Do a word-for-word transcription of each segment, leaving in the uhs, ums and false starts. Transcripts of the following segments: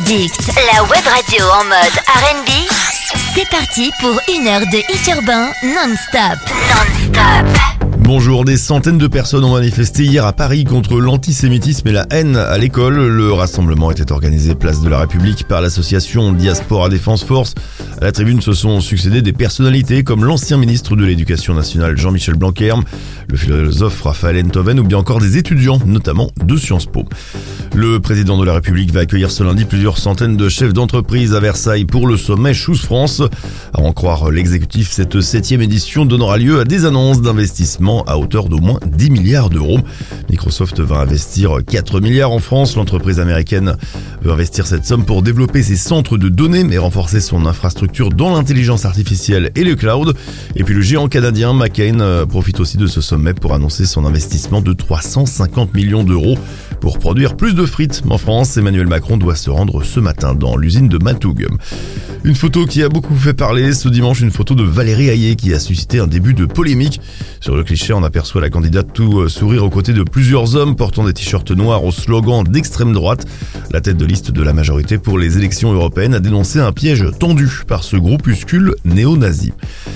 Addict, la web radio en mode R and B. C'est parti pour une heure de hit urbain non-stop. Non-stop. Bonjour, des centaines de personnes ont manifesté hier à Paris contre l'antisémitisme et la haine à l'école. Le rassemblement était organisé place de la République par l'association Diaspora Défense Force. À la tribune se sont succédé des personnalités comme l'ancien ministre de l'Éducation nationale Jean-Michel Blanquer, le philosophe Raphaël Enthoven ou bien encore des étudiants, notamment de Sciences Po. Le président de la République va accueillir ce lundi plusieurs centaines de chefs d'entreprise à Versailles pour le sommet Choose France. À en croire l'exécutif, cette septième édition donnera lieu à des annonces d'investissement à hauteur d'au moins dix milliards d'euros. Microsoft va investir quatre milliards en France. L'entreprise américaine veut investir cette somme pour développer ses centres de données et renforcer son infrastructure dans l'intelligence artificielle et le cloud. Et puis le géant canadien McCain profite aussi de ce sommet pour annoncer son investissement de trois cent cinquante millions d'euros pour produire plus de frites. En France, Emmanuel Macron doit se rendre ce matin dans l'usine de Matoug. Une photo qui a beaucoup fait parler ce dimanche, une photo de Valérie Hayé qui a suscité un début de polémique. Sur le cliché, on aperçoit la candidate tout sourire aux côtés de plusieurs hommes portant des t-shirts noirs au slogan d'extrême droite. La tête de liste de la majorité pour les élections européennes a dénoncé un piège tendu par ce groupuscule néo-nazi.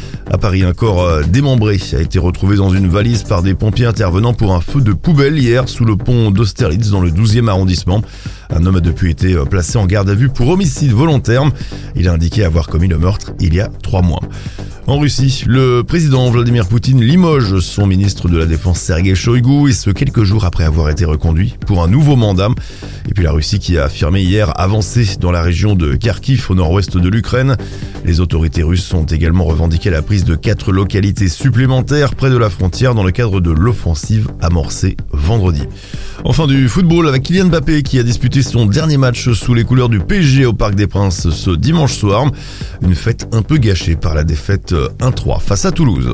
À Paris, un corps démembré a été retrouvé dans une valise par des pompiers intervenant pour un feu de poubelle hier sous le pont d'Austerlitz dans le douzième arrondissement. Un homme a depuis été placé en garde à vue pour homicide volontaire. Il a indiqué avoir commis le meurtre il y a trois mois. En Russie, le président Vladimir Poutine limoge son ministre de la Défense Sergei Shoigu et ce quelques jours après avoir été reconduit pour un nouveau mandat. Et puis la Russie qui a affirmé hier avancer dans la région de Kharkiv au nord-ouest de l'Ukraine. Les autorités russes ont également revendiqué la prise de quatre localités supplémentaires près de la frontière dans le cadre de l'offensive amorcée vendredi. Enfin du football avec Kylian Mbappé qui a disputé son dernier match sous les couleurs du P S G au Parc des Princes ce dimanche soir. Une fête un peu gâchée par la défaite un trois face à Toulouse.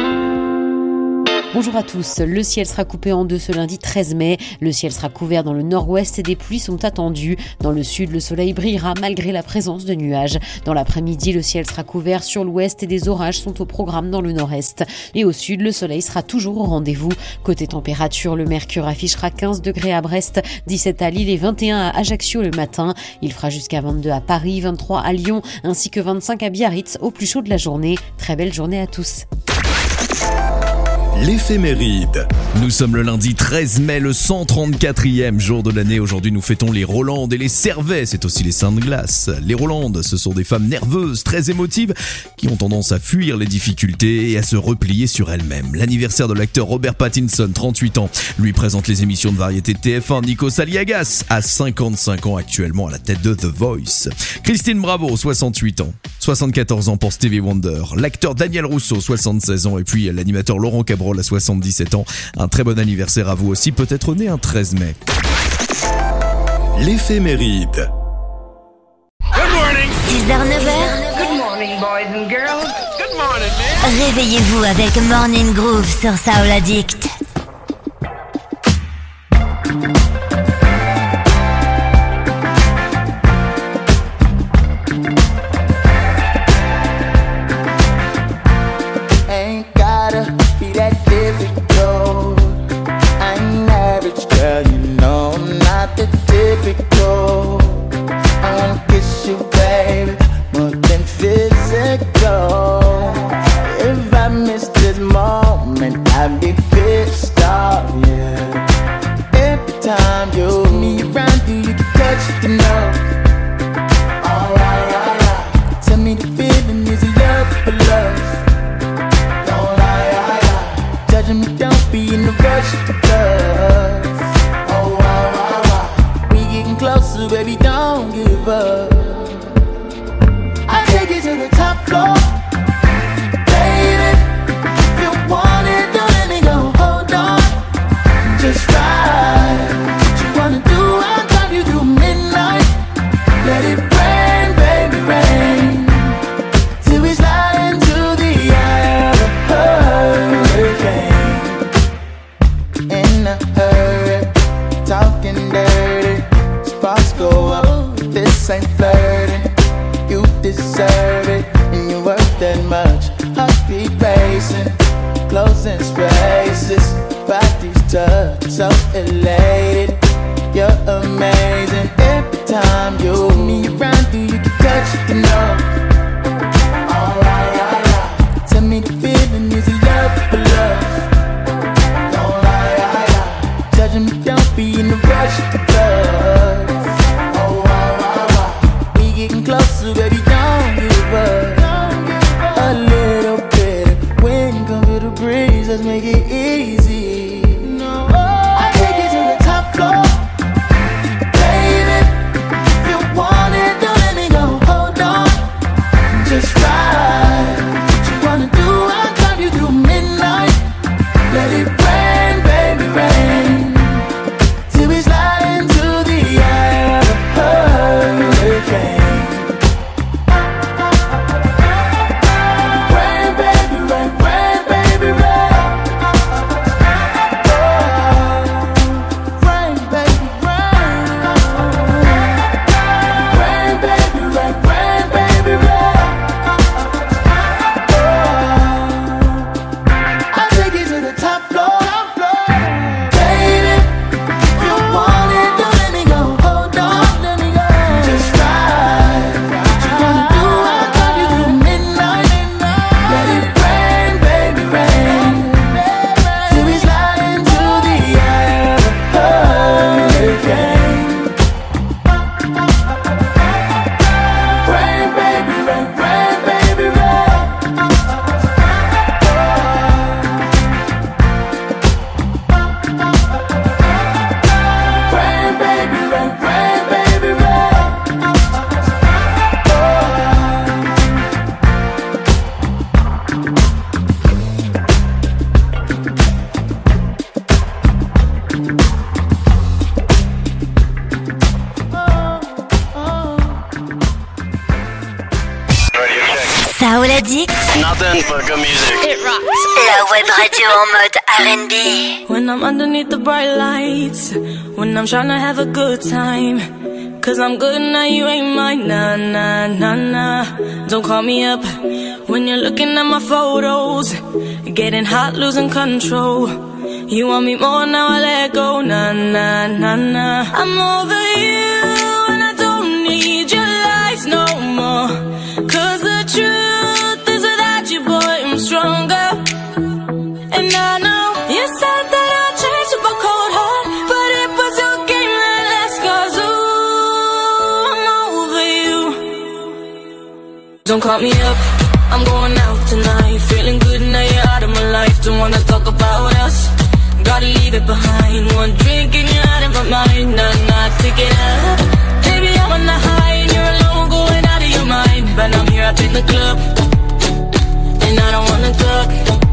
Bonjour à tous, le ciel sera coupé en deux ce lundi treize mai. Le ciel sera couvert dans le nord-ouest et des pluies sont attendues. Dans le sud, le soleil brillera malgré la présence de nuages. Dans l'après-midi, le ciel sera couvert sur l'ouest et des orages sont au programme dans le nord-est. Et au sud, le soleil sera toujours au rendez-vous. Côté température, le mercure affichera quinze degrés à Brest, dix-sept à Lille et vingt et un à Ajaccio le matin. Il fera jusqu'à vingt-deux à Paris, vingt-trois à Lyon ainsi que vingt-cinq à Biarritz au plus chaud de la journée. Très belle journée à tous. L'éphéméride. Nous sommes le lundi treize mai, le cent trente-quatrième jour de l'année. Aujourd'hui, nous fêtons les Rolandes et les Servais. C'est aussi les Saints de glace. Les Rolandes, ce sont des femmes nerveuses, très émotives, qui ont tendance à fuir les difficultés et à se replier sur elles-mêmes. L'anniversaire de l'acteur Robert Pattinson, trente-huit ans, lui présente les émissions de variété de T F un. Nikos Aliagas a cinquante-cinq ans actuellement à la tête de The Voice. Christine Bravo, soixante-huit ans. soixante-quatorze ans pour Stevie Wonder. L'acteur Daniel Rousseau, soixante-seize ans. Et puis l'animateur Laurent Cabrol à soixante-dix-sept ans. Un très bon anniversaire à vous aussi, peut-être né un treize mai. L'éphéméride. six heures neuf heures. Good morning, boys and girls. Good morning, man. Réveillez-vous avec Morning Groove sur Soul Addict. So elated, you're amazing. Every time. You spin me around, do you can touch the know? Alright, alright. Tell me the feeling, is it love for love? Don't lie, lie, lie. Judging me, don't be in a rush to love. Oh, wow, wow, wow. We getting closer, baby, don't give up. A little bit, when you come feel the breeze, let's make it easy. No, I take you to the top floor. Just ride. What you wanna do? I'll drive you through midnight. Let it rain, baby, rain. Till we slide into the eye of a hurricane. Rain, baby, rain, rain, baby, rain. Oh, rain, baby, rain. Rain, baby, rain, rain, baby, rain. Saoul Addict. Nothing but good music. It rocks. La web radio en mode R and B. When I'm underneath the bright lights, when I'm trying to have a good time, cause I'm good now, you ain't mine. Nah, nah, nah, nah. Don't call me up when you're looking at my photos, getting hot, losing control. You want me more, now I let go. Nah, nah, nah, nah. I'm over you and I don't need your lies no more. Cause the truth is without you, boy, I'm stronger. And I know you said that I'd change up a cold heart, but it was your game that last. Cause ooh, I'm over you. Don't call me up, I'm going out tonight. Feeling good now you're out of my life. Don't wanna talk about us, gotta leave it behind. One drink and you're out of my mind. Nah, nah, take it up. Baby, I'm on the high and you're alone, going out of your mind. But I'm here up in the club, and I don't wanna talk.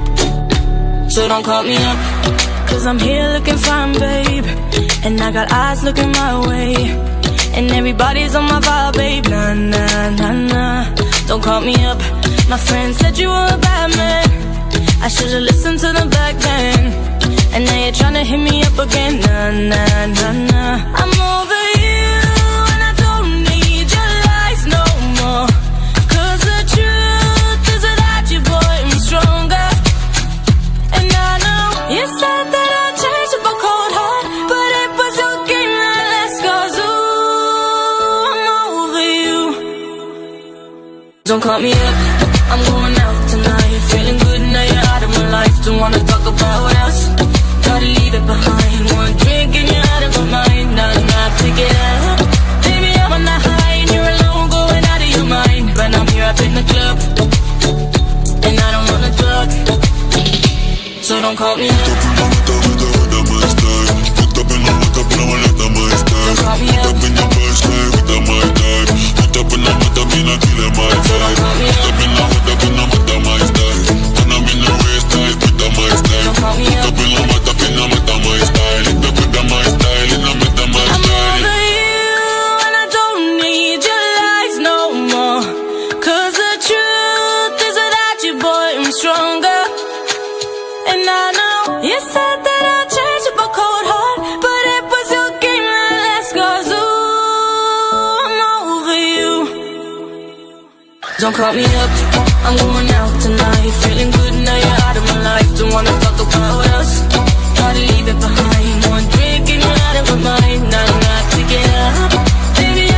So don't call me up, cause I'm here looking fine, babe. And I got eyes looking my way, and everybody's on my vibe, babe. Nah, nah, nah, nah. Don't call me up. My friend said you were a bad man, I should've listened to them back then. And now you're tryna hit me up again. Nah, nah, nah, nah. I'm over you and I don't need your lies no more. Cause the truth is without you, boy, I'm stronger. And I know you said that I'd change up a cold heart, but it was your game that last. Cause ooh, I'm over you. Don't call me up, I'm going out tonight. Feeling good now you're out of my life. Don't wanna talk about us, gotta leave it behind. One drink and you're out of my mind. Nah, nah, take it out. Baby, I'm on the high and you're alone, going out of your mind. But I'm here up in the club, and I don't wanna talk. So don't call me up. Don't call me up, I'm going out tonight. Feeling good now you're out of my life. Don't wanna talk about us, gotta leave it behind. One drink and you're out of my mind. Nah, nah, take it up. Baby,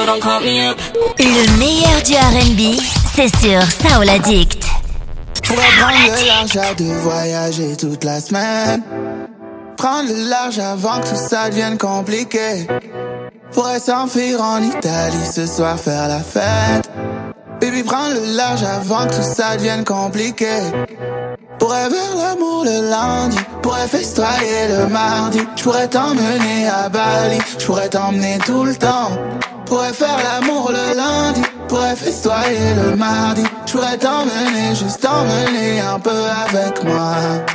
don't call me up. Le meilleur du R and B, c'est sur Soul Addict. Pourrais prendre le large à deux, voyager toute la semaine. Prendre le large avant que tout ça devienne compliqué. Pourrais s'enfuir en Italie ce soir, faire la fête. Baby, prends le large avant que tout ça devienne compliqué. Pourrais faire l'amour le lundi, pourrais festoyer le mardi. J'pourrais t'emmener à Bali, j'pourrais t'emmener tout le temps. Pourrais faire l'amour le lundi, pourrais festoyer le mardi. J'pourrais t'emmener, juste t'emmener un peu avec moi.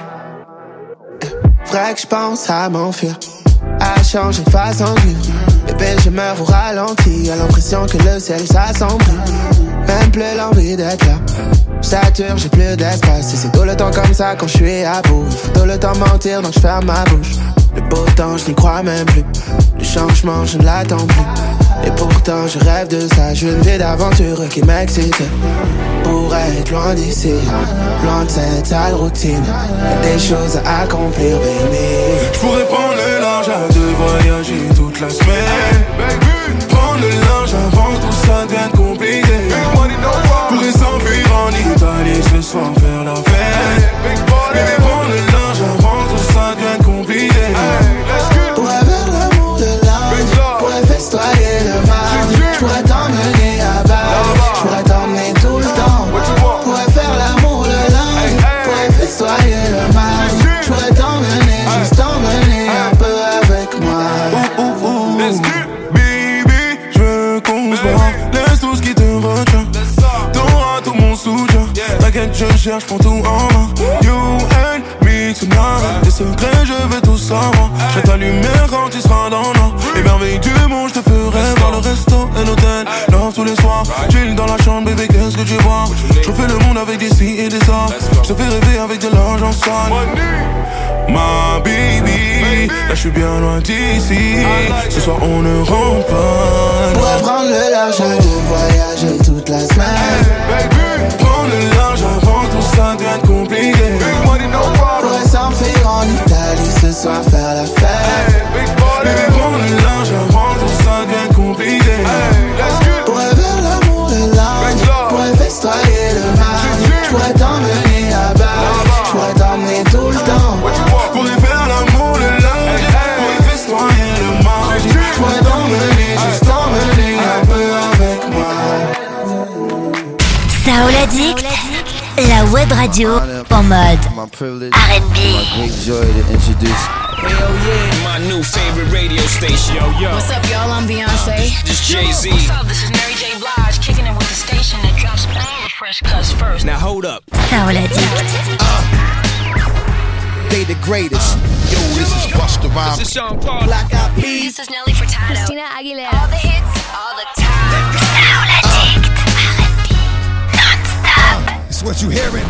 Vrai que j'pense à m'enfuir, à changer de façon de vivre. Bébé, je meurs au ralenti, à l'impression que le ciel s'assombrit. Même plus l'envie d'être là, j'sature, j'ai plus d'espace. Et c'est tout le temps comme ça quand je suis à bout. Il faut tout le temps mentir donc je ferme ma bouche. Le beau temps je n'y crois même plus, le changement je ne l'attends plus. Et pourtant je rêve de ça, je veux une vie d'aventure qui m'excite. Pour être loin d'ici, loin de cette sale routine, y'a des choses à accomplir, baby. J'pourrais prendre le large à deux, voyager toute la semaine. Prendre le large avant que tout ça devienne compliqué. Pourrais s'enfuir en Italie ce soir, faire la fête. Baby, prendre le large avant que tout ça devienne compliqué. Pourrais faire l'amour de lundi, pourrais festoyer le mardi. J'pourrais t'emmener à Bali, j'pourrais t'emmener tout le temps. Pourrais faire l'amour le lundi, pourrais festoyer le mardi. J'pourrais t'emmener, juste t'emmener un peu avec moi. Ouh, ouh, ouh. Baby, j'veux qu'on se voit. Laisse tout ce qui te retient, t'auras tout mon soutien. T'inquiète, je cherche pour tout en main. You and me tonight. Tes secrets, je veux tout savoir. J'ai ta lumière quand tu seras dans l'or. Les merveilles du monde, je te ferai voir le resto et l'hôtel. Love tous les soirs, chill dans la chambre, bébé, qu'est-ce que tu vois? Je fais le monde avec des si et des ça. Je te fais rêver avec de l'argent sale. Ma baby, là je suis bien loin d'ici. Ce soir on ne rentre pas. Pourrais prendre le large à deux, voyager toute la semaine. Prendre le large avant que tout ça devienne compliqué. Pourrais s'enfuir en Italie ce soir, faire la fête. Baby, prendre le large avant que tout ça devienne compliqué. Pourrais faire l'amour le lundi, pourrais festoyer le mardi. J'pourrais t'emmener à Bali, j'pourrais t'emmener tout le temps. Pourrais faire l'amour le lundi, pourrais festoyer le mardi. J'pourrais t'emmener, juste t'emmener un peu avec moi. Soul Addict, la web radio en mode R and B. Great joy to introduce. Hell yeah, my new favorite radio station. Yo, yo. What's up, y'all? I'm Beyonce. This Jay-Z. What's up? This is Mary J. Blige, kicking it with the station that drops all the fresh cuts first. Now hold up. Soul Addict. Uh, they the greatest. Yo, this is Busta Rhymes. This is Sean Paul. Black Eyed Peas. This is Nelly Furtado. Christina Aguilera. All the hits, all the time. Soul Addict. R and B non-stop. It's what you hearing.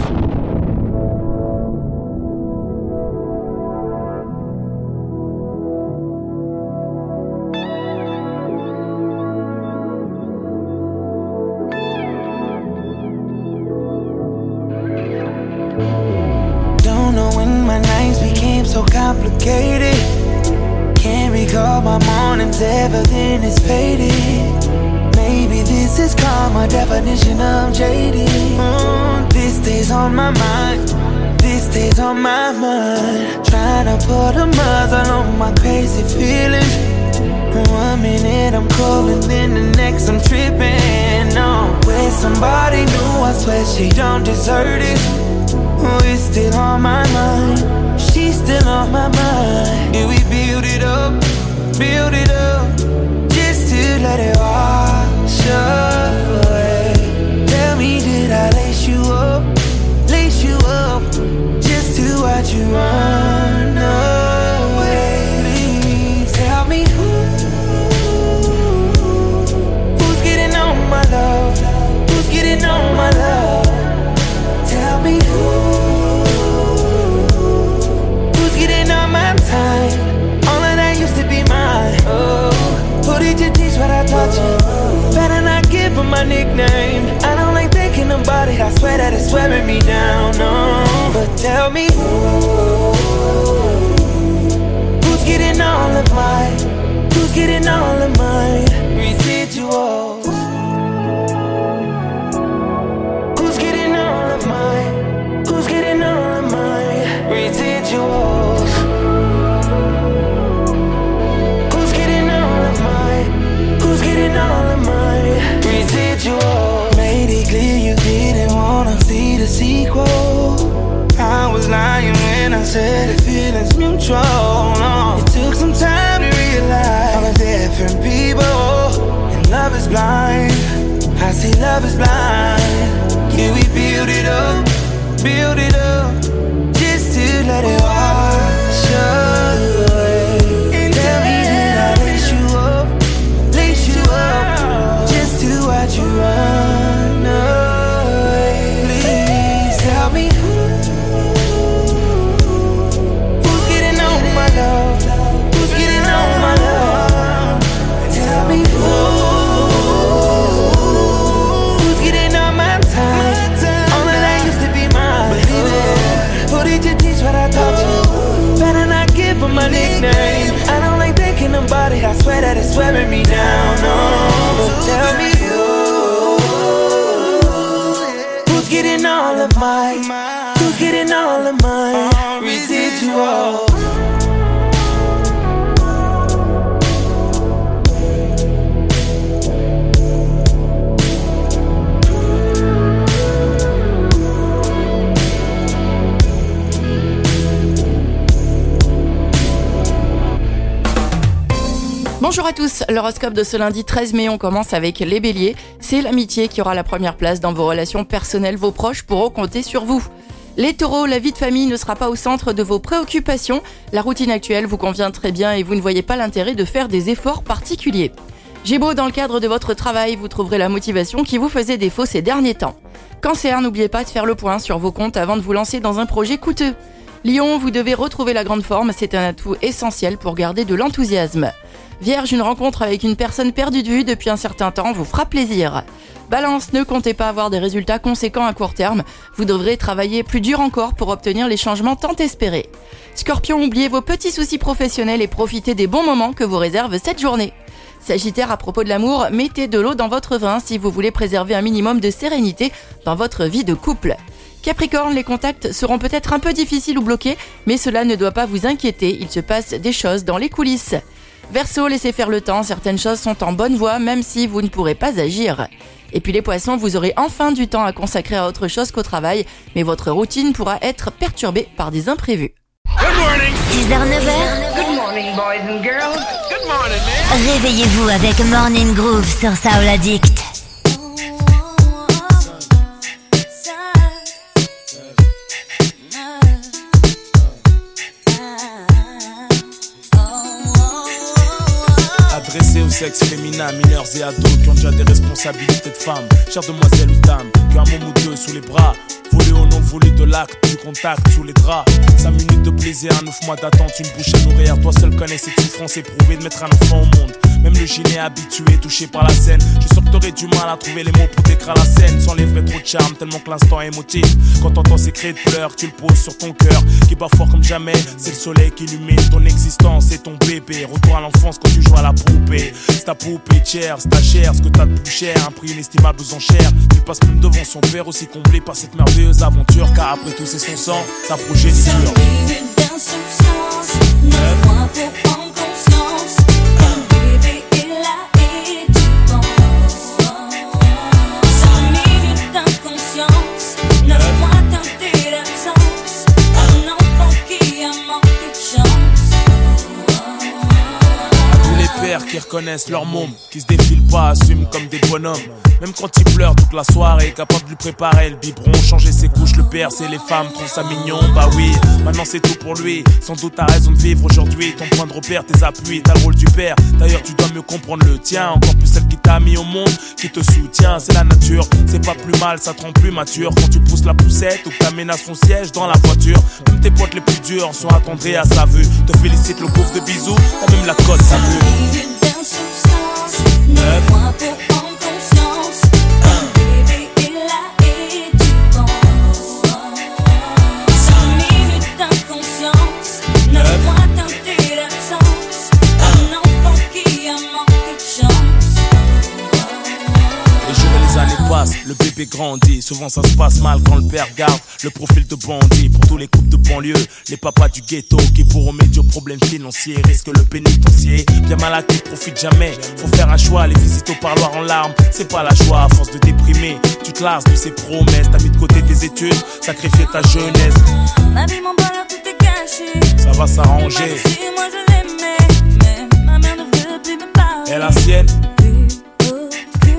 So complicated, can't recall my mornings ever, then it's faded. Maybe this is called my definition of jaded. mm, This stays on my mind, this stays on my mind. Trying to put a muzzle on my crazy feelings. One minute I'm cool and then the next I'm tripping. No, with somebody new, I swear she don't deserve it. Oh, it's still on my mind, she's still on my mind. And we build it up, build it up, just to let it wash away. Tell me, did I lace you up, lace you up, just to watch you run away? Please tell me who, who's getting on my love, who's getting on my love? Tell me who, all of that used to be mine. Oh, who did you teach what I taught you? Better not give him my nickname. I don't like thinking about it, I swear that it's wearing me down. No, but tell me who, who's getting all of mine, who's getting all of mine? Residual. blind. I say love is blind. Can we build it up, build it up, just to let it wash away? Tell me that I lace you up, lace you up, just to watch you run away. Please tell me who's getting on my love, who's getting on my love. Tell me who. What I taught you, better not give them my nickname. I don't like thinking about it, I swear that it's wearing me down. No, but tell me who, who's getting all of my, who's getting all of my residual. Bonjour à tous, l'horoscope de ce lundi treize mai, on commence avec les béliers. C'est l'amitié qui aura la première place dans vos relations personnelles, vos proches pourront compter sur vous. Les taureaux, la vie de famille ne sera pas au centre de vos préoccupations. La routine actuelle vous convient très bien et vous ne voyez pas l'intérêt de faire des efforts particuliers. Gémeaux, dans le cadre de votre travail, vous trouverez la motivation qui vous faisait défaut ces derniers temps. Cancer, n'oubliez pas de faire le point sur vos comptes avant de vous lancer dans un projet coûteux. Lion, vous devez retrouver la grande forme, c'est un atout essentiel pour garder de l'enthousiasme. Vierge, une rencontre avec une personne perdue de vue depuis un certain temps vous fera plaisir. Balance, ne comptez pas avoir des résultats conséquents à court terme. Vous devrez travailler plus dur encore pour obtenir les changements tant espérés. Scorpion, oubliez vos petits soucis professionnels et profitez des bons moments que vous réserve cette journée. Sagittaire, à propos de l'amour, mettez de l'eau dans votre vin si vous voulez préserver un minimum de sérénité dans votre vie de couple. Capricorne, les contacts seront peut-être un peu difficiles ou bloqués, mais cela ne doit pas vous inquiéter, il se passe des choses dans les coulisses. Verseau, laissez faire le temps, certaines choses sont en bonne voie même si vous ne pourrez pas agir. Et puis les poissons, vous aurez enfin du temps à consacrer à autre chose qu'au travail, mais votre routine pourra être perturbée par des imprévus. Good morning. six heures neuf heures. Good morning, boys and girls. Good morning, man. Réveillez-vous avec Morning Groove sur Soul Addict. Adressé au sexe féminin, mineurs et ados qui ont déjà des responsabilités de femmes. Chères demoiselles ou dames, qui ont un môme ou deux sous les bras. Volé au non volé de l'acte, du contact sous les draps. Cinq minutes de plaisir, neuf mois d'attente, une bouche à nourrir. Toi seul connais cette souffrance éprouvée de mettre un enfant au monde. Même le gyné habitué, touché par la scène. Je suis sûr que t'aurais du mal à trouver les mots pour décrire la scène. Sans les vrais trop de charme, tellement que l'instant est émotif. Quand t'entends ces cris de pleurs, tu le poses sur ton cœur qui bat fort comme jamais. C'est le soleil qui illumine ton existence et ton bébé. Retour à l'enfance quand tu joues à la poupée. C'est ta poupée chère, c'est ta chair, ce que t'as de plus cher. Un prix inestimable aux enchères. Tu passes même devant son père, aussi comblé par cette merveilleuse aventure. Car après tout c'est son sang, sa progéniture. Neuf mois pour prendre conscience. Un bébé est là et tu penses. Cinq minutes d'inconscience. Neuf mois teintés d'absence. Un enfant qui a manqué de chance. À tous les pères qui reconnaissent leur môme, qui se défilent pas, assument comme des bonhommes. Même quand il pleure toute la soirée, capable de lui préparer le biberon, changer ses couches, le père, c'est les femmes, trouvent ça mignon, bah oui, maintenant c'est tout pour lui. Sans doute t'as raison de vivre aujourd'hui, ton point de repère, tes appuis, t'as le rôle du père. D'ailleurs tu dois mieux comprendre le tien, encore plus celle qui t'a mis au monde, qui te soutient, c'est la nature. C'est pas plus mal, ça te rend plus mature quand tu pousses la poussette ou que t'aménages son siège dans la voiture. Même tes potes les plus durs sont attendris à sa vue. Te félicite le pauvre de bisous, t'as même la cote, ça vue. Neuf mois pour prendre conscience. Un bébé est là et tu penses. Cinq minutes d'inconscience. Neuf mois teintés d'absence. Un enfant qui a manqué de chance. Les jours et les années passent, le bébé grandit. Souvent ça se passe mal quand le père garde le profil de bandit. Pour tous les couples de banlieue, les papas du ghetto qui pour remédier aux problèmes financiers risquent le pénitencier. Bien malade qui profite jamais, faut faire un choix. Les visites au parloir en larmes, c'est pas la joie. À force de déprimer, tu te lasses de ces promesses. T'as mis de côté tes études, sacrifié ta jeunesse. Ma vie, mon bonheur, tout est caché. Ça va s'arranger. Si moi je l'aimais, mais ma mère ne veut plus me parler. Et la sienne? Plus aucune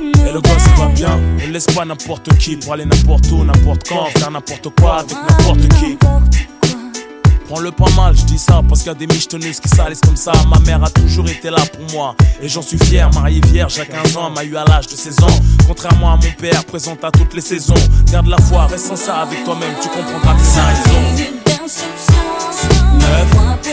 laisse pas n'importe qui pour aller n'importe où, n'importe quand, faire n'importe quoi avec n'importe qui. Prends-le pas mal, je dis ça parce qu'il y a des michetonneuses qui salissent comme ça. Ma mère a toujours été là pour moi et j'en suis fier. Mariée vierge à quinze ans, m'a eu à l'âge de seize ans. Contrairement à mon père, présente à toutes les saisons. Garde la foi, reste sans ça avec toi-même, tu comprendras que c'est raison. Neuf.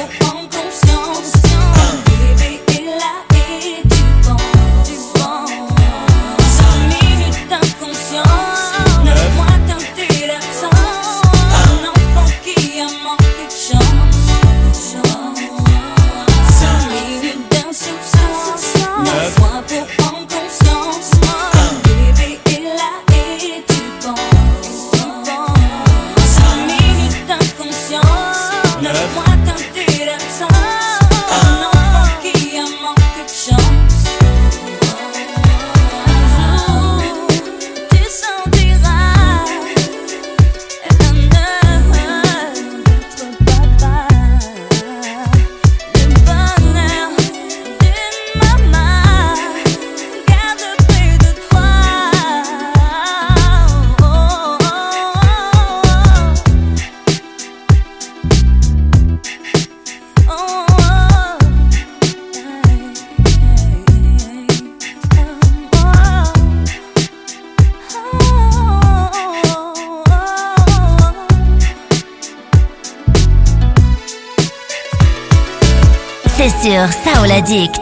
C'est sur Soul Addict.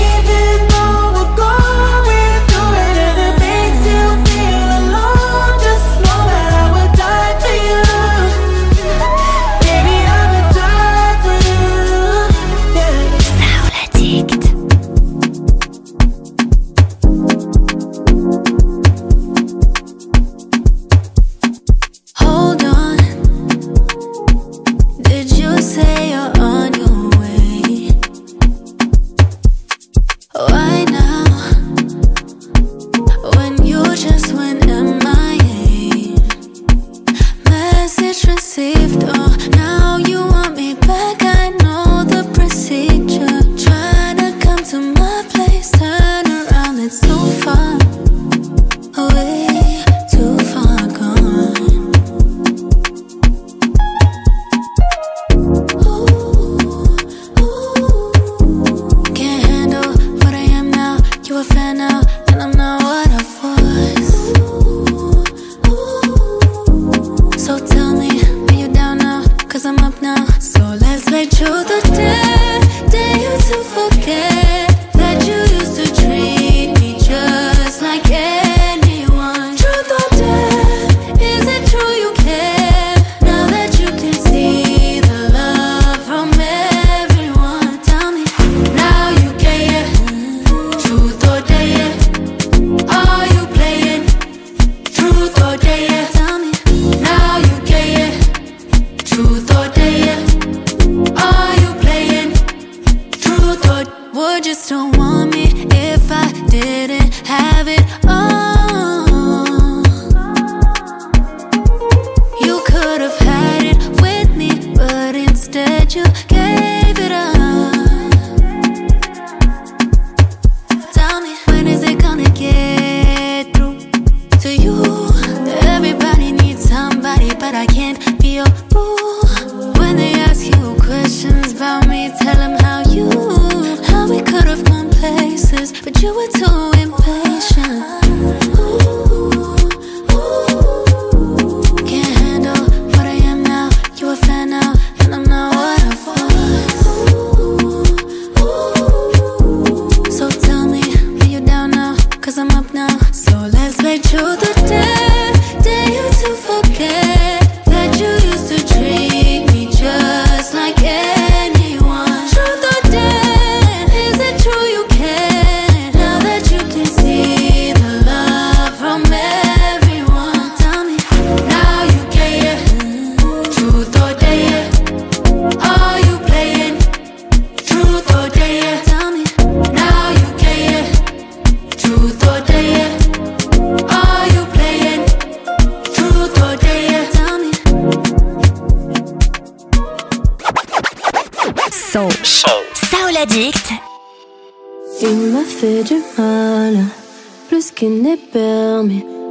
Soul Addict. Il m'a fait du mal, plus qu'il n'est permis.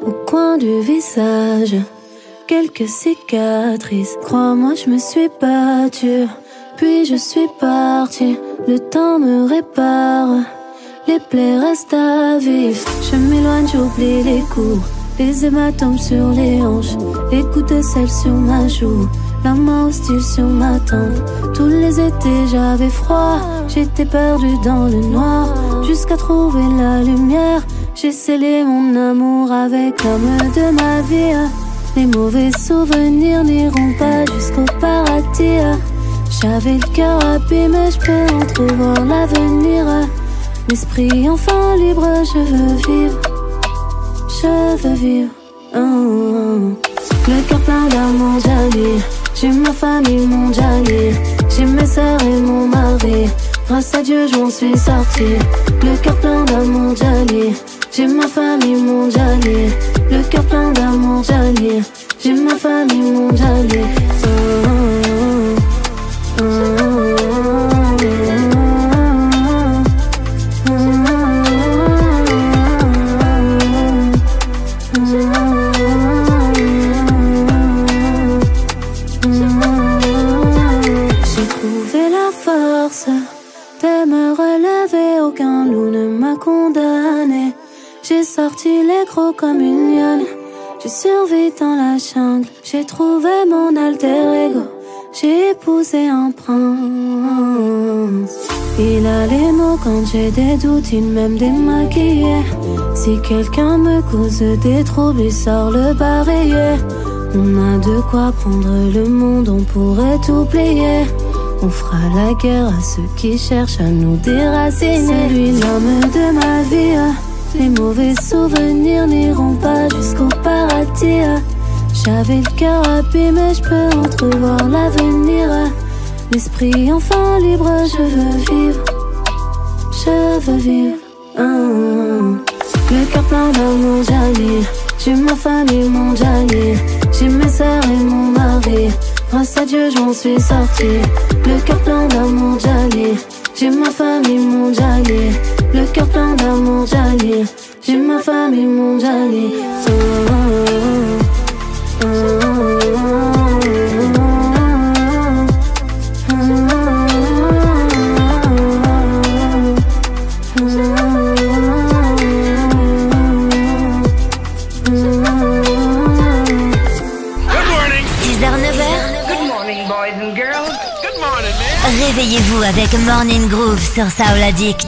au coin du visage. Quelques cicatrices, crois-moi je me suis battue. Puis je suis partie, le temps me répare. Les plaies restent à vivre. Je m'éloigne, j'oublie les coups. Les hématomes sur les hanches, les gouttes de sel sur ma joue, la main hostile sur ma tempe. Tous les étés j'avais froid, j'étais perdue dans le noir. Jusqu'à trouver la lumière, j'ai scellé mon amour avec l'homme de ma vie. Les mauvais souvenirs n'iront pas jusqu'au paradis. J'avais le cœur abîmé, je peux entrevoir l'avenir. L'esprit enfin libre, je veux vivre. Je veux vivre, oh, oh. Le cœur plein d'amour, Jali. J'ai ma famille, mon Jali. J'ai mes sœurs et mon mari. Grâce à Dieu, je m'en suis sortie. Le cœur plein d'amour, Jali. J'ai ma famille, mon Jali. Le cœur plein d'amour, Jali. J'ai ma famille, mon Jali. Oh, oh, oh, oh, oh. De me relever, aucun loup ne m'a condamné. J'ai sorti les crocs comme une lionne. J'ai survécu dans la jungle. J'ai trouvé mon alter ego. J'ai épousé un prince. Il a les mots quand j'ai des doutes, il m'aime démaquillé. Si quelqu'un me cause des troubles, il sort le barillet. On a de quoi prendre le monde, on pourrait tout plier. On fera la guerre à ceux qui cherchent à nous déraciner. C'est lui l'homme de ma vie. Les mauvais souvenirs n'iront pas jusqu'au paradis. J'avais le cœur abîmé, je peux entrevoir l'avenir. L'esprit enfin libre, je veux vivre. Je veux vivre, oh, oh. Le cœur plein d'amour, Jali. J'ai ma famille, mon Jali. J'ai mes sœurs et mon mari. Grâce à Dieu, je m'en suis sortie. Le cœur plein d'amour, Jali. J'ai ma famille, mon Jali. Le cœur plein d'amour, Jali. J'ai ma famille, mon Jali. Oh, oh, oh, oh, Réveillez-vous avec Morning Groove sur Soul Addict.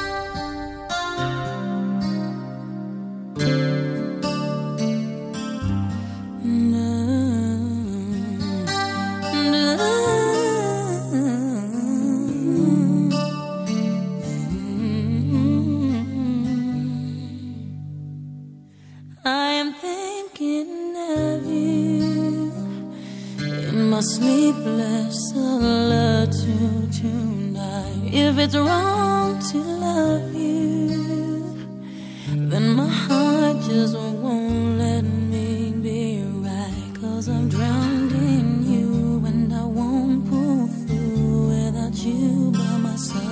I am thinking of you in my sleepless solitude tonight. If it's wrong to love you, then my heart just won't let me be right. Cause I'm drowned in you and I won't pull through without you by my side.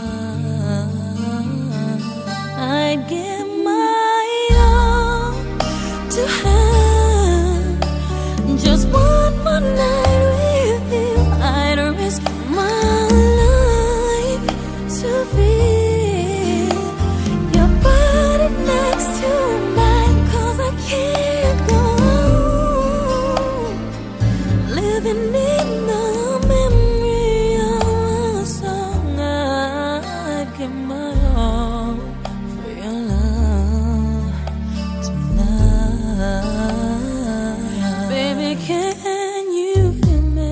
I'd give my all to have just one more night with you. I'd risk my life to feel your body next to mine. Cause I can't go on living in the memory of a song. I'd give my all for your love tonight. Baby, can you feel me?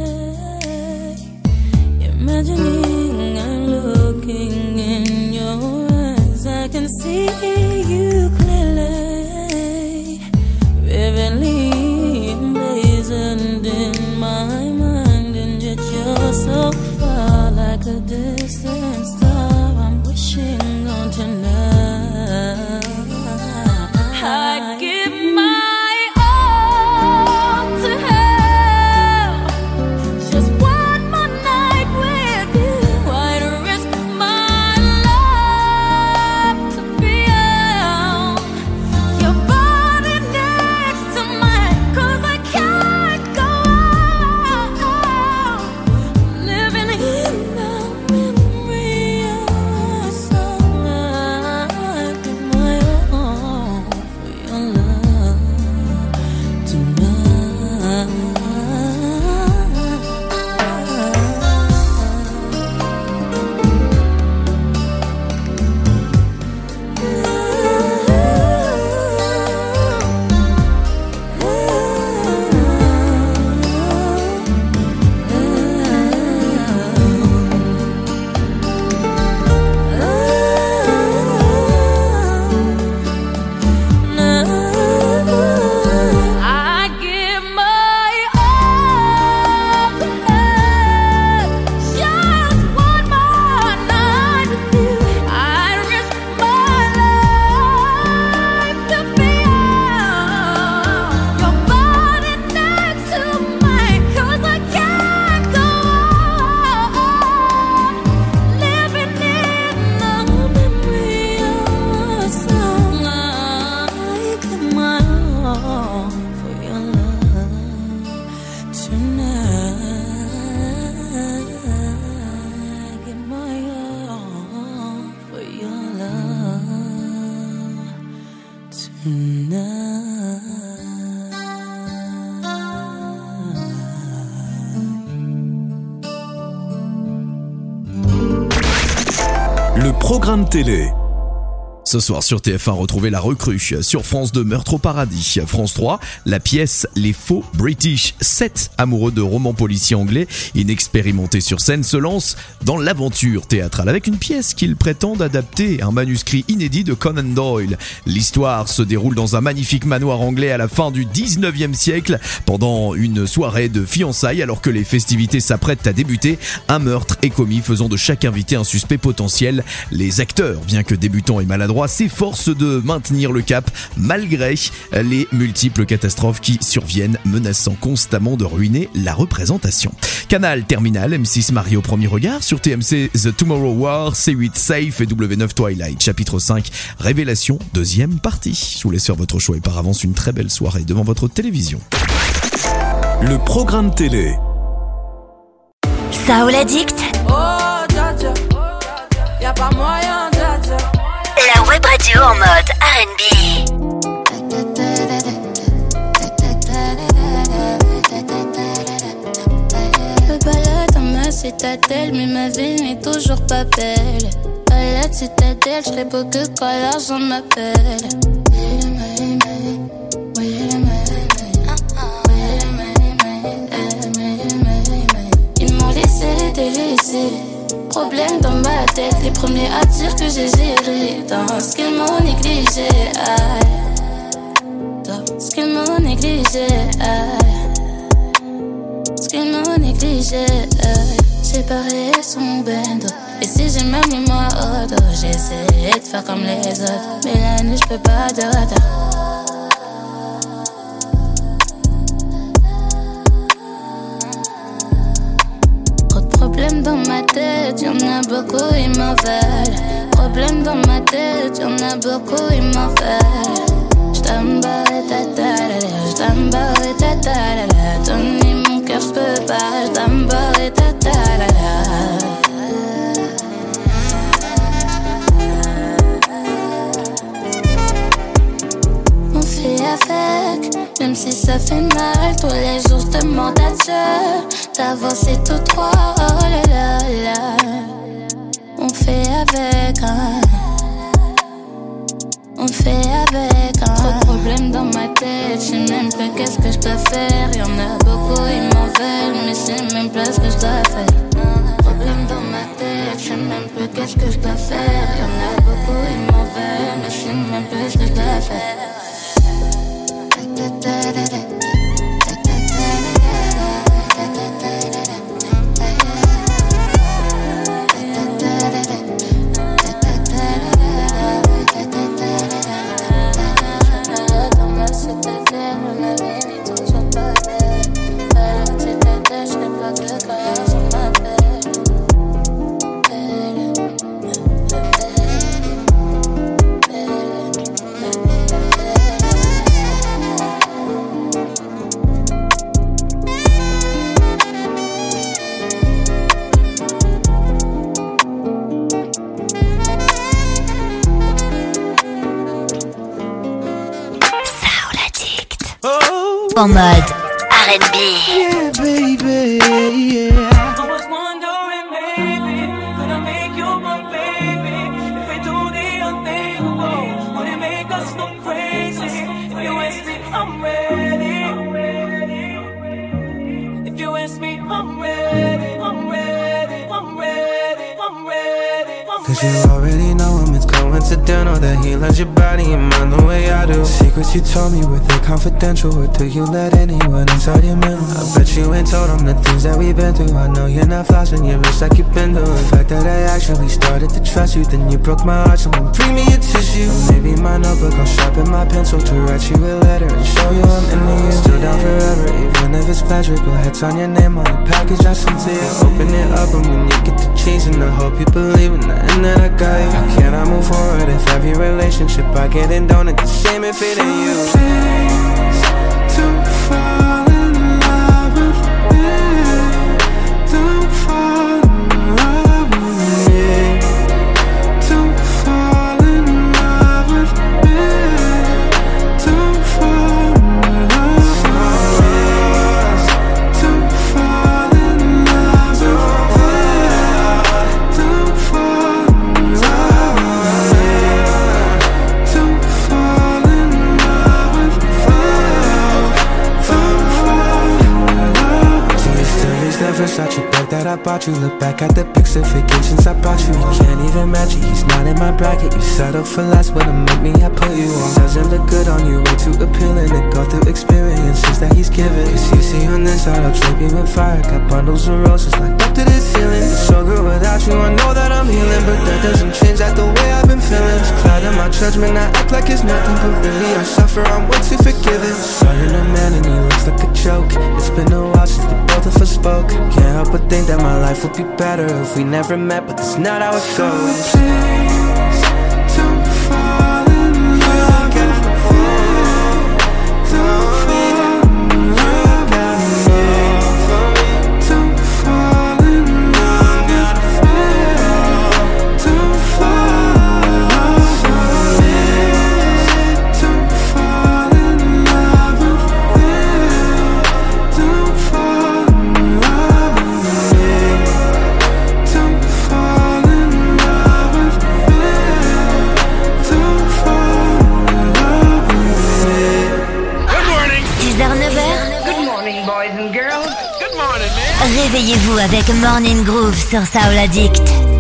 Imagining I'm looking in your eyes. I can see you clearly, vividly emblazoned in my mind. And yet you're so far, like a distant star I'm wishing on tonight. I give my all to have just one more night with you. I'd risk my life to feel Le programme télé. Ce soir sur T F un, retrouvez La Recrue. Sur France deux, Meurtre au paradis. France trois, la pièce Les Faux British. Sept amoureux de romans policiers anglais inexpérimentés sur scène se lancent dans l'aventure théâtrale avec une pièce qu'ils prétendent adapter, un manuscrit inédit de Conan Doyle. L'histoire se déroule dans un magnifique manoir anglais à la fin du dix-neuvième siècle. Pendant une soirée de fiançailles, alors que les festivités s'apprêtent à débuter, un meurtre est commis, faisant de chaque invité un suspect potentiel. Les acteurs, bien que débutants et maladroits, s'efforcent de maintenir le cap malgré les multiples catastrophes qui surviennent, menaçant constamment de ruiner la représentation. Canal Terminal, M six Marie au premier regard, sur T M C The Tomorrow War, C huit Safe et W neuf Twilight. Chapitre cinq, Révélation, deuxième partie. Je vous laisse faire votre choix et par avance une très belle soirée devant votre télévision. Le programme télé. Saoul Addict. Oh, dja dja, y'a pas moyen, dja dja. La web radio en mode R and B. Me balade dans ma citadelle, mais ma vie n'est toujours pas belle. À la citadelle, je serai beau que quand l'argent m'appelle. Ils m'ont laissé délaissé. Problème dans ma tête, les premiers à dire que j'ai géré dans ce qu'ils m'ont négligé, aïe. Dans ce qu'ils m'ont négligé, aïe. Ce qu'ils m'ont négligé, aïe. J'ai barré son bendo, et si j'ai même mis moi au dos, j'essaie de faire comme les autres, mais la nuit j'peux pas dormir. Problème dans ma tête, y'en a beaucoup, ils m'en veulent. Problème dans ma tête, y'en a beaucoup, ils m'en veulent. J't'aime barrer ta talala, j't'aime barrer ta talala. Donner mon cœur, j'peux pas, j't'aime barrer ta talala. On fait avec, même si ça fait mal. Tous les jours je demande à Dieu d'avancer tout droit, oh là là là. On fait avec, hein. On fait avec, hein. Trop de problèmes dans ma tête, j'sais même pas qu'est-ce que je dois faire. Y'en a beaucoup, ils m'en veulent, mais j'sais même pas ce que je dois faire. Problèmes dans ma tête, j'sais même pas qu'est-ce que je dois faire. Y'en a beaucoup, ils m'en veulent, mais j'sais même pas ce que je dois faire. En mode R and B. Yeah, baby, yeah. I was wondering, baby, could I make you my baby? If we do the unthinkable, would it make us go crazy? If you ask me, I'm ready. If you ask me, I'm ready. I'm ready. I'm ready. I'm ready. Cause you already know him, it's coincidental that he loves your body and mind the way I do. Secrets you told me, were they confidential? Or do you let anyone inside your mental? I bet you ain't told them the things that we've been through. I know you're not flossing your wrist like you've been doing. The fact that I actually started to trust you, then you broke my heart, so bring me a tissue. Or maybe my notebook, I'll sharpen my pencil to write you a letter and show you I'm into you. Still down forever, even if it's pleasure. Go ahead, sign your name on the package I sent to you. Open it up and when you get the cheese, and I hope you believe in that and that I got you. How can I move forward if every relationship I get in don't end the same if it ain't you? Please, don't fall in love with me. Don't fall in love with me. Don't fall in love with me. bag that I bought you. Look back at the pics of vacations I brought you. You can't even match it, he's not in my bracket. You settled for less, but to make me, I put you on. Doesn't look good on you, way too appealing to go through experiences that he's given. Cause you see on this side, I'll trap you with fire. Got bundles of roses locked up to the ceiling. It's so good without you, I know that I'm healing, but that doesn't change that the way I've been feeling. It's clouding my judgment, I act like it's nothing, but really I suffer, I'm way too forgiving. Saw you in a man and he looks like a joke. It's been a while since the both of us spoke. Can't help but think that my life would be better if we never met, but that's not how it goes. So please don't fall in love with me. Don't fall in love with me. Don't fall in love with me. Don't fall in love with me. Don't fall in love with me. Don't fall in love with me. Don't fall in love with me. Don't fall in love with me. Good morning. six heures neuf heures. Good morning, boys and girls. Good morning, man. Réveillez-vous avec Morning Groove sur Soul Addict.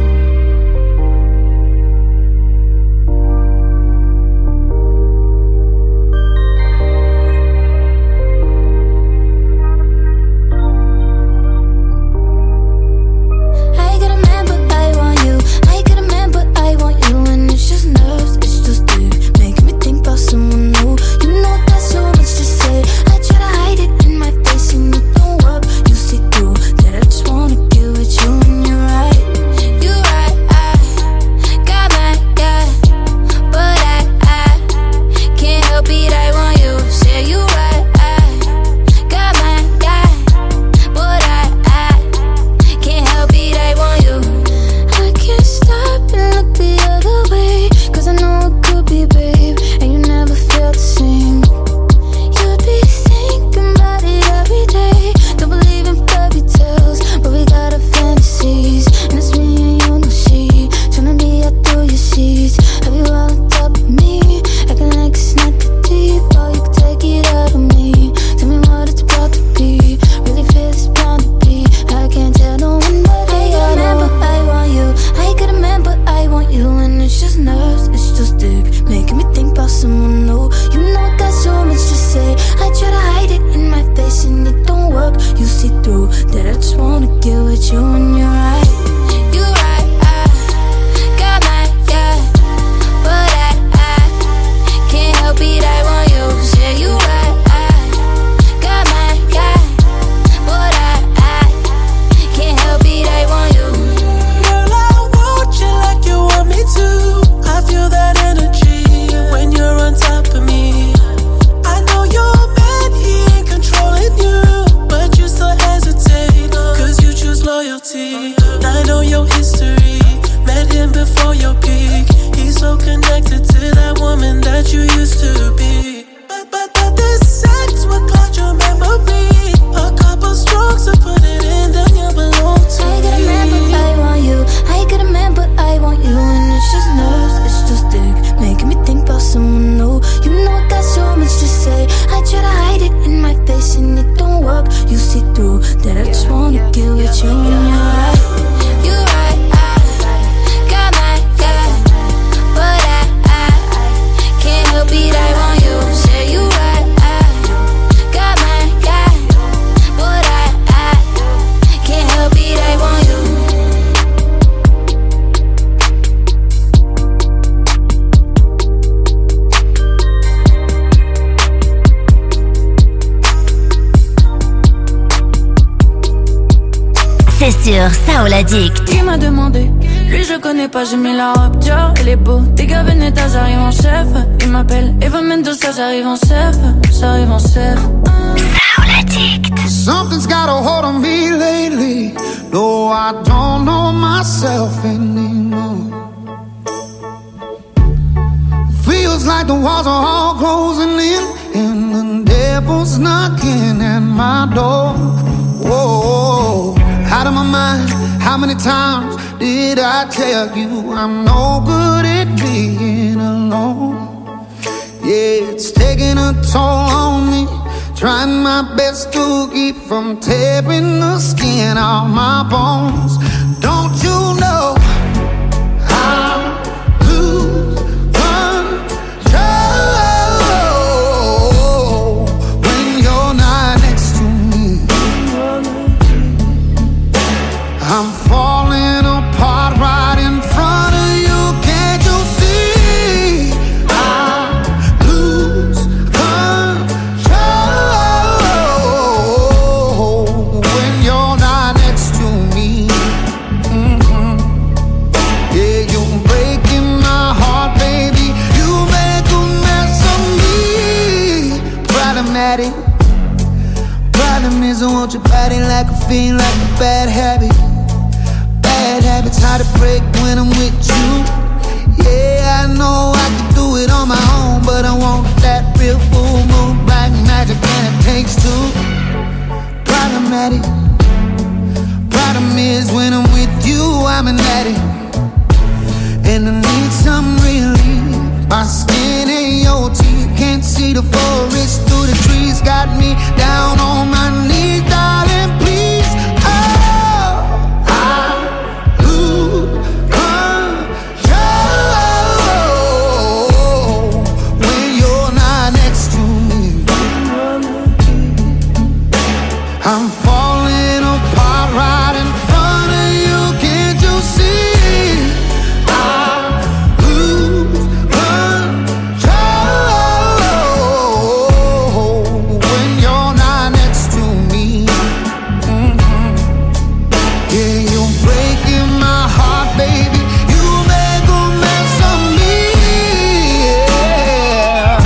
I got a man, but I want you. I got a man, but I want you. And it's just nerves, it's just it. Making me think about someone new. You know I got so much to say. I try to hide it in my face and it don't work. You see through that I just wanna get with you. And you're right, you're right. I got my guy, but I, I can't help it. I want you. Say you right. I got my guy, but I, I can't help it, I want you. I can't stop and look the other way, cause I know it could be, babe, and you never felt the same. You'd be thinking about it every day. Don't believe in fairy tales, but we got our fantasies. And it's me and you, no she, tryna be out through your sheets. Have you all on top of me, acting like it's not that deep? Oh, you can take it out of me. Tell me what it's about to be. Really feel it's bound to be. I can't tell no one what I got a man, but I want you. I got a man, but I want you. And it's just nerves, it's just dick, making me think about someone new. You know I got so much to say. I try to hide it in my face and it don't work. You see through that I just wanna get with you. And you're right, you're right. I got my guy, but I, I can't help it. I want you. Say you right. I got my guy, but I, I can't help it. I want you. Girl, I want you like you want me to. I feel that energy when you're on top of me. I know you're mad, he ain't controlling you, but you still hesitate, cause you choose loyalty. I know your history, met him before your peak. He's so connected to that woman that you used to be. But, but, but this sex will cloud your memory. A couple strokes to put it in, then you belong to I got a me. man, but I want you. I got a man, but I want you. And it's just nerves, it's just dick, making me think about someone new. You know I got so much to say. I try to hide it in my face and it don't work. You see through that I just wanna get with you. And you're right, you're right. I got my guy, but I, I can't help it. I want you. Say you right. I got my guy, but I, I can't help it. I want you. C'est sur Soul Addict. Il m'a demandé, lui je connais pas, j'ai mis la robe, Dior, elle est beau. Des gars Veneta, j'arrive en chef. Il m'appelle Eva Mendoza, j'arrive en chef. J'arrive en chef. Soul Addict. Something's got a hold on me lately. No, I don't know myself anymore. Feels like the walls are all closing in, and the devil's knocking at my door. Whoa, out of my mind. How many times did I tell you I'm no good at being alone? Yeah, it's taking a toll on me, trying my best to keep from tearing the skin off my bones. Don't you know I lose control when you're not next to me? I'm falling apart right in front of you. Can't you see? I lose control when you're not next to me. Mm-hmm. Yeah, you're breaking my heart, baby. You make a mess of me. Problematic. Problem is I want your body like a fiend, like a bad habit. Bad habits hard to break when I'm with you. Yeah, I know I can do it on my own, but I want that real full moon black magic, and it takes two. Problematic. Problem is when I'm with you, I'm an addict, and I need some relief. My skin ain't your teeth, can't see the forest through the trees. Got me down on my knees, darling, please. Oh, I lose control when you're not next to me. I'm falling apart right in front of you. Can't you see? I lose control when you're not next to me. Mm-hmm. Yeah, you're breaking my heart, baby. You make a mess of me. Yeah.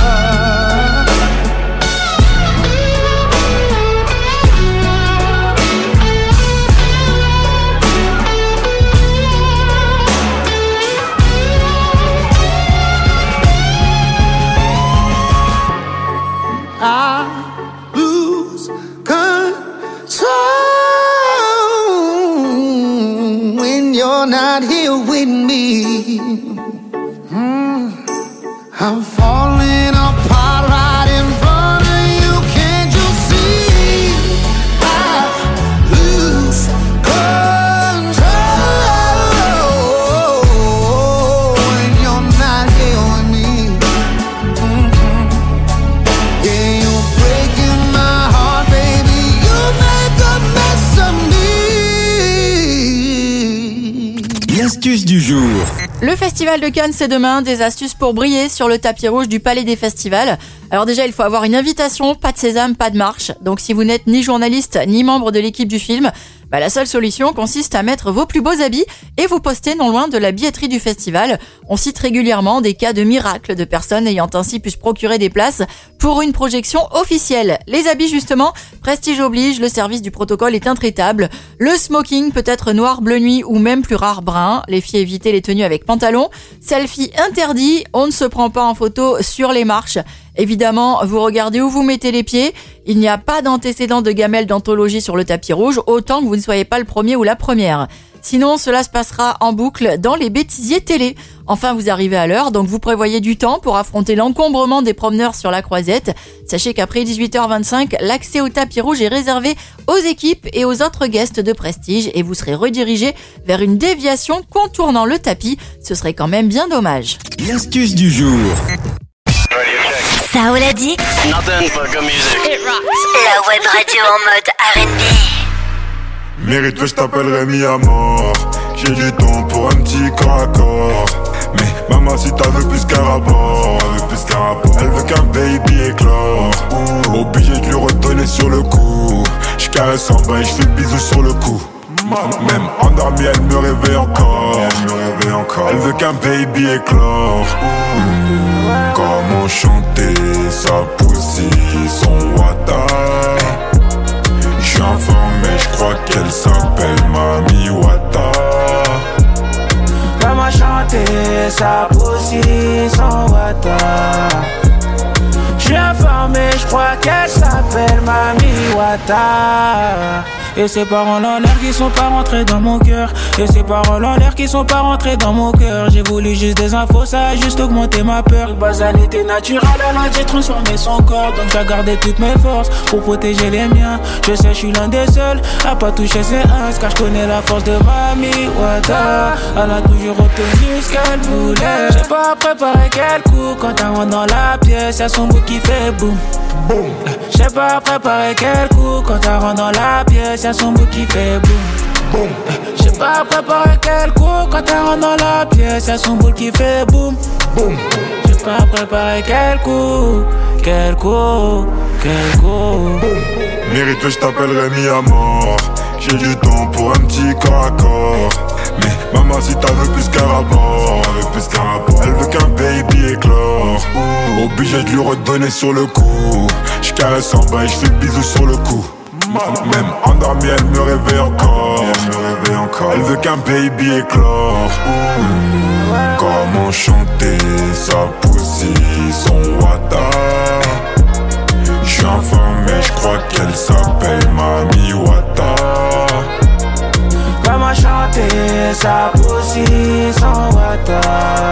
I lose control when you're not here with me. Mm. I'm falling apart right in front of you. Can't you see? I lose control when you're not here with me. Mm-hmm. Yeah, you're breaking my heart, baby. You make a mess of me. L'astuce du jour. Le festival de Cannes, c'est demain. Des astuces pour briller sur le tapis rouge du Palais des Festivals. Alors déjà, il faut avoir une invitation, pas de sésame, pas de marche. Donc si vous n'êtes ni journaliste, ni membre de l'équipe du film, bah, la seule solution consiste à mettre vos plus beaux habits et vous poster non loin de la billetterie du festival. On cite régulièrement des cas de miracles de personnes ayant ainsi pu se procurer des places pour une projection officielle. Les habits justement, prestige oblige, le service du protocole est intraitable. Le smoking peut être noir, bleu nuit ou même plus rare brun. Les filles évitez les tenues avec pantalon. Selfie interdit, on ne se prend pas en photo sur les marches. Évidemment, vous regardez où vous mettez les pieds. Il n'y a pas d'antécédent de gamelle d'anthologie sur le tapis rouge, autant que vous ne soyez pas le premier ou la première. Sinon, cela se passera en boucle dans les bêtisiers télé. Enfin, vous arrivez à l'heure, donc vous prévoyez du temps pour affronter l'encombrement des promeneurs sur la Croisette. Sachez qu'après dix-huit heures vingt-cinq, l'accès au tapis rouge est réservé aux équipes et aux autres guests de prestige et vous serez redirigé vers une déviation contournant le tapis. Ce serait quand même bien dommage. L'astuce du jour. Ça, on l'a dit. Nothing but good music. It rocks. La web radio en mode R and B. Mérite que je t'appellerai mis à mort. J'ai du temps pour un petit corps à corps. Mais maman, si t'as veux plus qu'un rapport, elle veut plus qu'un rapport. Elle veut qu'un baby éclore. Obligé de lui redonner sur le coup. Je caresse en bas et je fais le bisou sur le cou. Même endormie, elle me réveille encore. Elle me réveille encore. Elle veut qu'un baby éclore. Mmh. Comment chanter sa poussie, son wata. J'suis informé, j'crois qu'elle s'appelle Mami Wata. Comment chanter sa poussie, son wata. J'suis informé, j'crois qu'elle s'appelle Mami Wata. Et ces paroles en l'air qui sont pas rentrées dans mon cœur. Et ces paroles en l'air qui sont pas rentrées dans mon cœur. J'ai voulu juste des infos, ça a juste augmenté ma peur. De base elle était naturelle, elle a j'ai transformé son corps. Donc j'ai gardé toutes mes forces pour protéger les miens. Je sais je suis l'un des seuls à pas toucher ses uns, car je connais la force de Mami Wata. Elle a toujours obtenu ce qu'elle voulait. J'ai pas préparé quel coup. Quand elle rentre dans la pièce, y'a son bout qui fait boum. J'ai pas préparé quel coup. Quand elle rentre dans la pièce, y'a son bout qui fait boum. J'ai pas préparé quel coup. Quand elle rentre dans la pièce, y'a son bout qui fait boum. J'ai pas préparé quel coup. Quel coup, quel coup. Mérite, je t'appellerai mis à mort. J'ai du temps pour un petit corps à corps. Mais maman, si t'as veux plus qu'un rapport, elle veut plus qu'un rapport. Elle veut qu'un baby éclore. Obligé de lui redonner sur le coup. J'caresse en bas et j'fais bisous sur le cou. Même endormie, elle me réveille encore. Elle me réveille encore. Elle veut qu'un baby éclore. Mmh. Comment chanter sa poussie, son wata. J'suis informé, j'crois qu'elle s'appelle Mami Wata. Comment chanter sa poussie, son wata.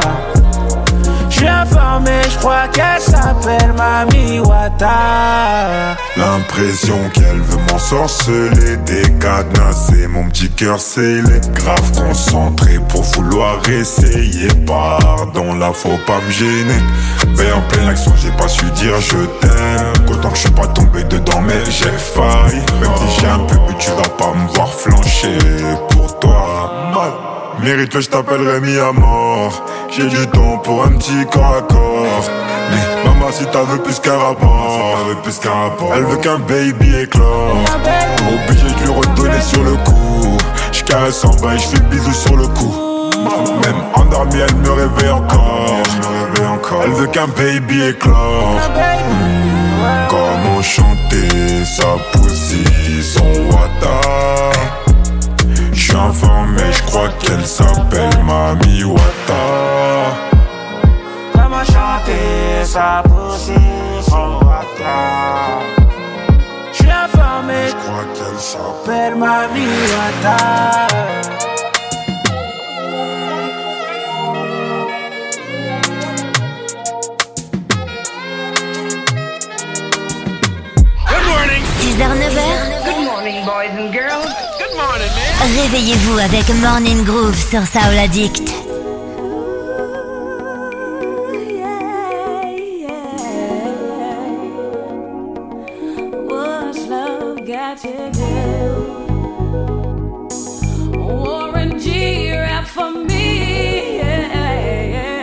J'suis informé, j'crois qu'elle s'appelle Mami Wata. L'impression qu'elle veut m'ensorceler, décadenasser mon petit cœur scellé. Grave concentré pour vouloir essayer. Pardon, là faut pas me gêner. Mais en pleine action j'ai pas su dire je t'aime. Qu'autant que je suis pas tombé dedans mais j'ai failli. Même si j'ai un peu bu tu vas pas me voir flancher pour toi. Mérite, je t'appellerai mis à mort. J'ai du temps pour un petit corps à corps. Mais maman, si t'as veux plus qu'un rapport, elle veut plus qu'un rapport. Elle veut qu'un baby éclore. Obligé de lui redonner sur le coup. J'caresse en bas et j'fais bisous sur le cou. Même endormie, elle me réveille encore. Elle me réveille encore. Elle veut qu'un baby éclore. Mmh. Comment chanter sa poussie, son wata. J'suis informé, j'crois qu'elle s'appelle Mami Wata. Comment chanter sa poussie, son wata. J'suis informé, j'crois qu'elle s'appelle Mami Wata. six heures neuf heures. Good morning, boys and girls. Good morning, man. Réveillez-vous avec Morning Groove sur Soul Addict. What's love got to do? Warren G, rap for me. Yeah.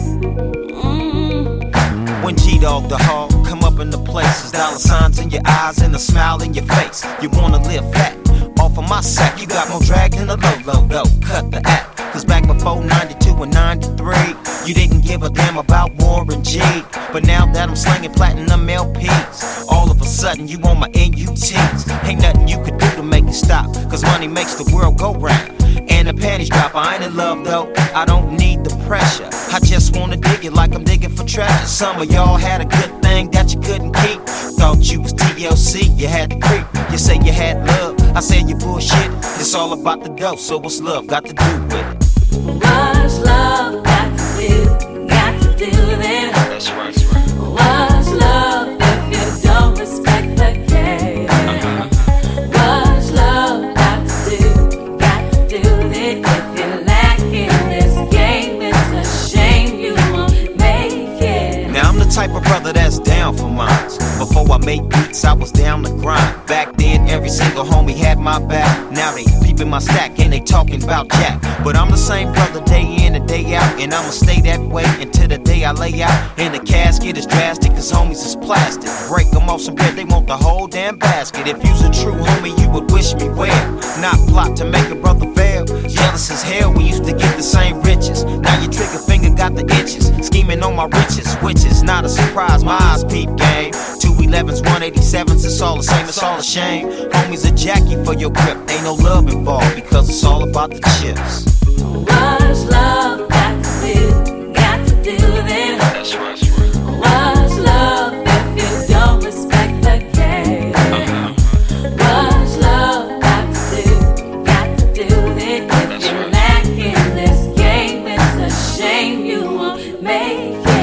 Mm. When G-Dog the Hog come up in the places, dollar signs in your eyes and a smile in your face. You wanna live fat off of my sack. You got more drag than a low, low, low. Cut the act. Cause back before ninety-two and ninety-three, you didn't give a damn about Warren G. But now that I'm slinging platinum L Ps, all of a sudden you on my N U Ts. Ain't nothing you could do to make it stop, cause money makes the world go round. And the panties drop, I ain't in love though, I don't need the pressure. I just wanna dig it like I'm digging for treasure. Some of y'all had a good thing that you couldn't keep. Thought you was T L C, you had to creep. You say you had love, I said you bullshit. It's all about the dough, so what's love got to do with it? What's love got to do? Got to do then. That's right, that's right. What's love if you don't respect the game? Uh-huh. What's love got to do? Got to do then. If you lack in this game, it's a shame you won't make it. Now I'm the type of brother that's down for mines. Before I made beats, I was down the grind. Back then, every single homie had my back. Now they peeping my stack and they talking about Jack. But I'm the same brother day in and day out, and I'ma stay that way until the day I lay out. And the casket is drastic, cause homies is plastic. Break them off some bread, they want the whole damn basket. If you's a true homie, you would wish me well. Not plot to make a brother fail. Jealous as hell, we used to get the same riches. Now your trigger finger got the itches. Scheming on my riches, which is not a surprise. My eyes peep game. two elevens, one eighty-sevens, it's all the same, it's all a shame. Homies a Jackie for your grip, ain't no love involved, because it's all about the chips. What's love got to do? Got to do then. That's right, that's right. What's love if you don't respect the game? Uh-huh. What's love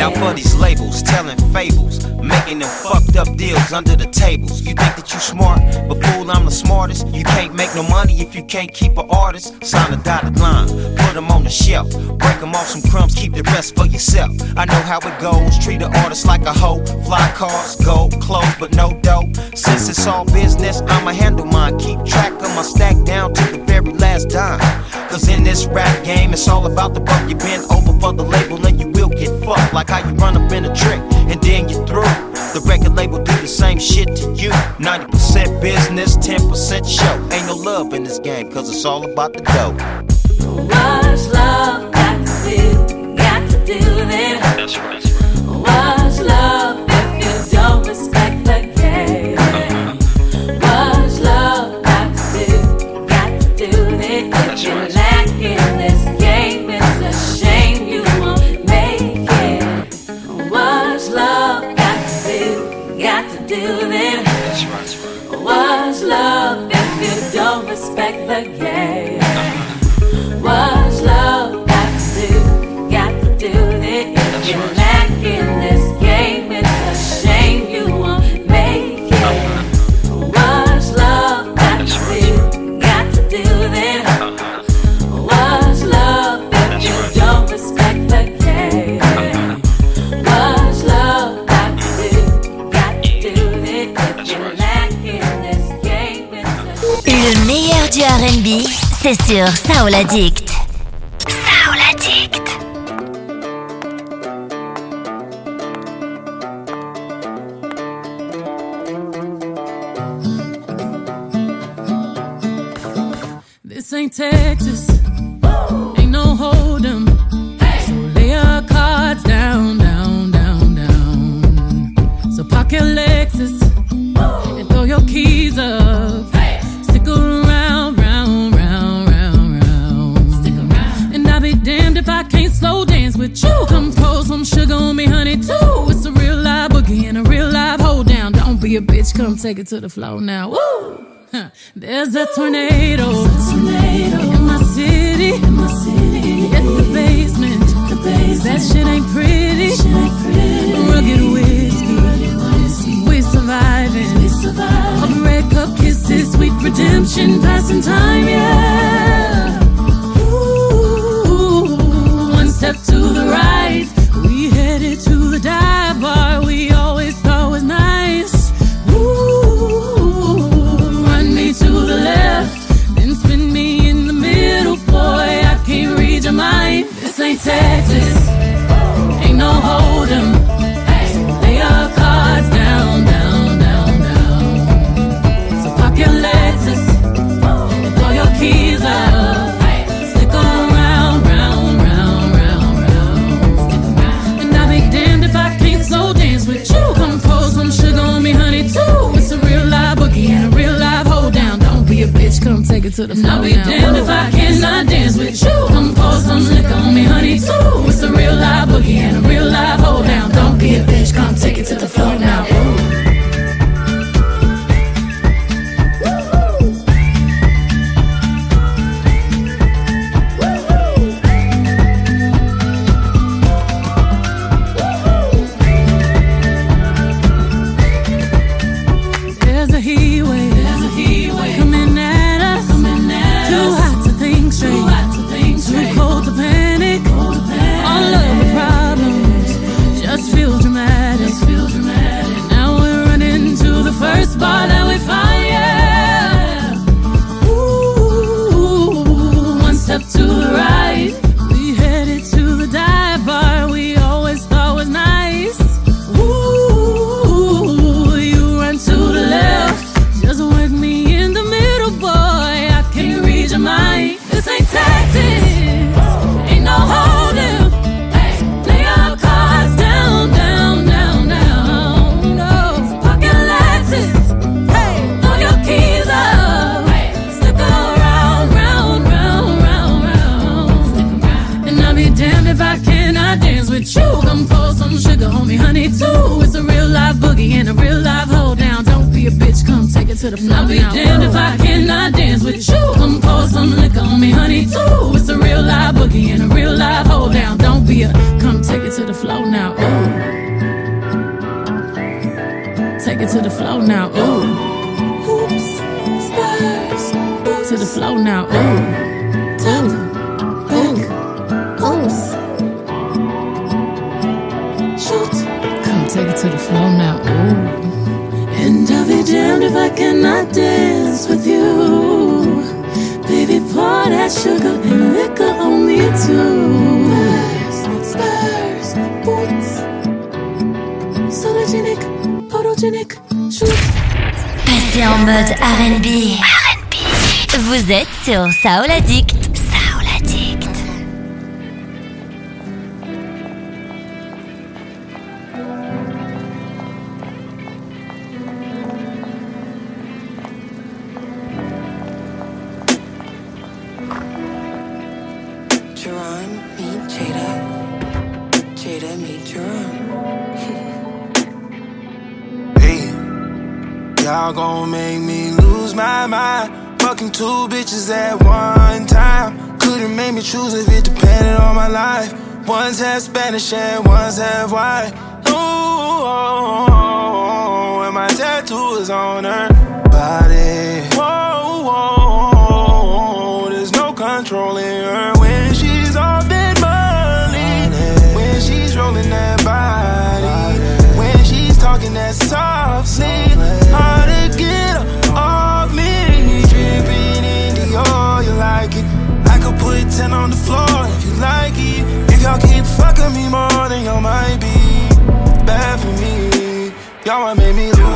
Now for these labels, telling fables, making them fucked up deals under the tables. You think that you smart, but fool, I'm the smartest. You can't make no money if you can't keep an artist. Sign a dotted line, put them on the shelf, break them off some crumbs, keep the rest for yourself. I know how it goes, treat an artist like a hoe. Fly cars, gold, clothes, but no dough. Since it's all business, I'ma handle mine. Keep track of my stack down to the very last dime. Cause in this rap game, it's all about the buck. You bend over for the label and you will get fucked. Like how you run up in a trick and then you're through. The record label do the same shit to you. ninety percent business, ten percent show. Ain't no love in this game, cause it's all about the dough. What's love got to do? Got to do this. That's right. What's love if you don't respect the game? What's love got to do? Got to do this. If you lack in this game, it's a shame you won't make it. What's love got to do? Got to do this. That's right. What's love if you don't respect the game? What's love got to do? Got to do this. If you lack in this game, it's a shame you won't make it. What's love got to do? Got to do this. What's love if you don't respect the game? What's love got to do? Got to do this. If you lack in this game, it's a Le meilleur du R and B, c'est sur Soul Addict. Soul Addict. This ain't Texas, ain't no hold'em. So lay your cards down, down, down, down. So park your Lexus and throw your keys up. Stick around, round, round, round, round. Stick around. And I'll be damned if I can't slow dance with you. Come pour some sugar on me, honey, too. It's a real live boogie and a real live hold down. Don't be a bitch, come take it to the floor now. Woo! Huh. There's a tornado, a tornado in my city, in my city. Hit the basement, the basement. That shit ain't pretty, shit ain't pretty. Rugged whiskey, rugged whiskey. We surviving, we surviving. All the red cup kisses, sweet redemption, passing time, yeah. Ooh, one step to the right, we headed to the dive bar we always thought was nice. To the left, then spin me in the middle, boy, I can't read your mind. This ain't Texas, ain't no hold'em. So lay your cards down, down, down, down. So park your Lexus and throw your keys up. Stick around, round, round, round, round. And I'll be damned if I can't slow dance with you. Come pour some sugar on me, honey, too. It's a real live boogie and a real live hold down. Don't be a bitch, come take it to the floor. I'll be damned if I cannot dance with you. Come pour some liquor on me, honey, too. It's a real live boogie and a real live hold down. Don't be a bitch, come take it to the floor now. to the floor. I'll be damned if I cannot dance with you. Come pour some liquor on me, honey, too. It's a real live boogie and a real live hold down. Don't be a come take it to the floor now. Ooh. Take it to the floor now. Ooh. Hoops, spurs, boots to the floor now. Ooh. Top, back, oops. Shoot. Come take it to the floor now. Ooh. And I'll be damned if I cannot dance with you. Baby, pour that sugar and liquor on me too. Spurs, spurs, boots. Sologenic, photogenic, shoot. Passez en mode R and B. R and B. Vous êtes sur Soul Addict. Soul Addict. Jerome, meet Jada. Jada, meet Jerome. Hey, y'all gon' make me lose my mind. Fucking two bitches at one time. Couldn't make me choose if it depended on my life. One's half Spanish and one's half white. Ooh, and my tattoo is on her body. Whoa, whoa, there's no controlling her when she's off that money. When she's rolling that body. When she's talking that softly. Hard to get her off me. Dripping in the oil, you like it. I could put ten on the floor if you like it. If y'all keep fucking me more, then y'all might be bad for me. Y'all might make me lose